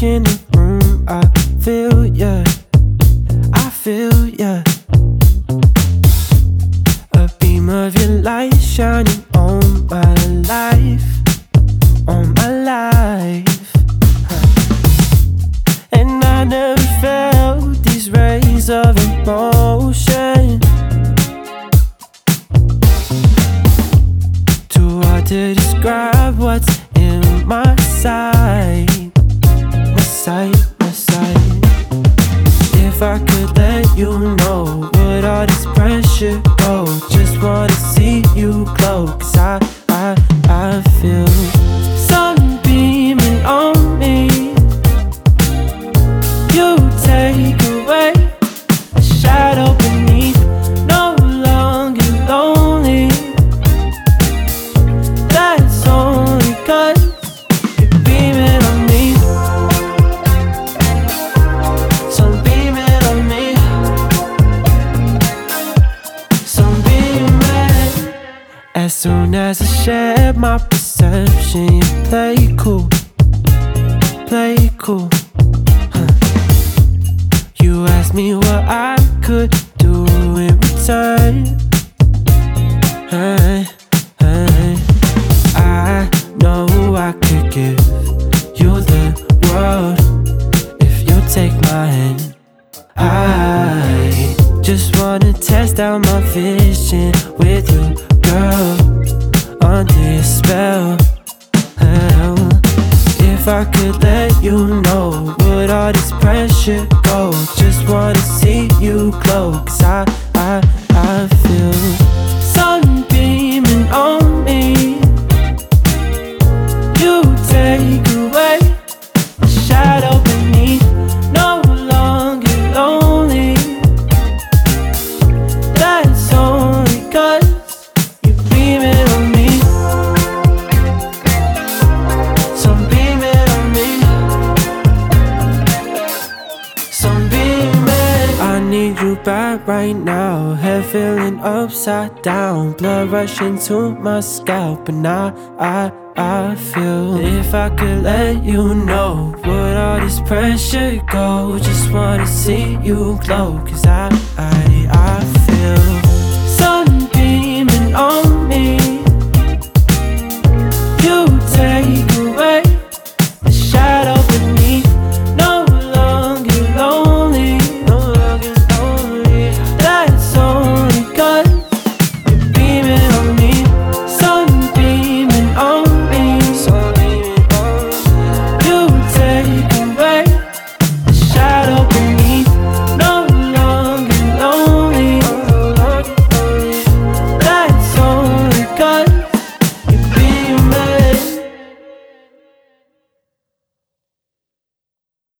in the room, I feel ya, I feel ya. A beam of your light shining on my life, on my life. And I never felt these rays of emotion. Too hard to describe what's in my sight, my sight, my sight. If I could let you know, would all this pressure go? Just wanna see you glow, 'cause I feel sun beaming on me. You take away the shadow beneath, no longer lonely. That's only 'cause you're beaming on me. Sun beaming on me. Sun beaming. As soon as I share my perception, you play cool, play cool. You asked me what I could do in return. I know I could give you the world if you take my hand. I just wanna test out my vision with you, girl, under your spell. If I could let you know, would all this pressure go? Just wanna see you glow, 'cause I feel sun beaming on me. You take away the shadow beneath, no longer lonely. That's only 'cause you're beaming on me. Sun beaming on me. Sun beaming. I need you back right now. Head feeling upside down, blood rushing to my scalp, and I feel if I could let you know, would all this pressure go? Just wanna see you glow, 'cause I feel